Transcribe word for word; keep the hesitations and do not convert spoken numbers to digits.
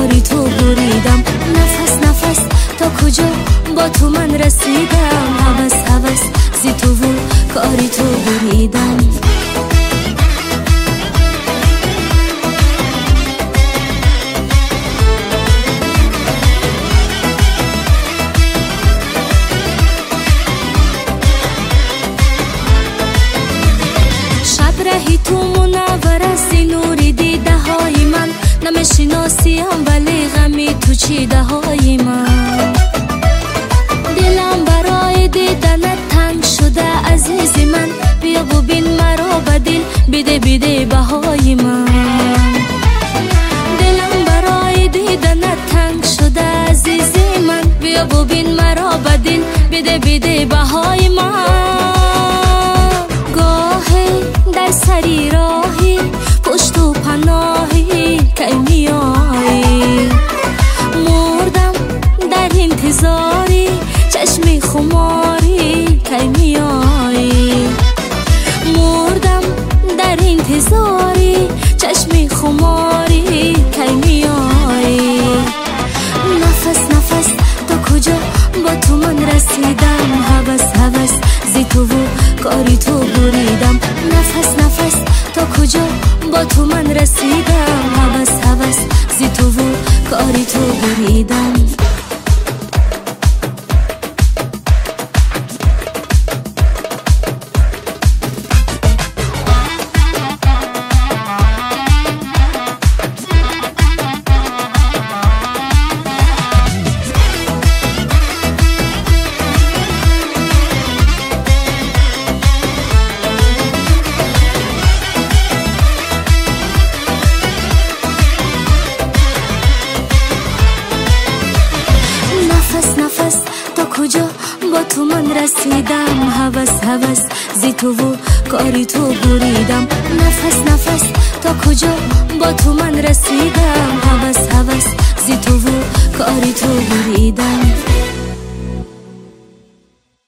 کاری تو بریدم. نفس نفس تا کجا با تو من رسیدم. هوس هوس زی تو و کاری تو بریدم. رهی تو منور از نوری دیده های من. نمیشناسیم ولی غمی تو چیده های من. دلم برای دیدنت تنگ شده عزیز من. بیا ببین مرا به دل بده بده بهای من. دلم برای دیدنت تنگ شده عزیز من. بیا ببین مرا به دل بده بده بهای من. در سری راهی پشت و پناهی که میایی. مردم در انتظاری چشمی خماری که میایی. مردم در انتظاری چشمی خماری که میایی. نفس نفس تا کجا با تو من رسیدم. هوس هوس زی تو و کاری تو بریدم. نفس نفس تا کجا با تو من رسیدم. هوس هوس زی تو و کاری تو بریدم. نفس تا کجا با تو من رسیدم. هوس هوس زی تو و کاری تو بریدم. نفس نفس تا کجا با تو من رسیدم. هوس هوس زی تو و کاری تو بریدم.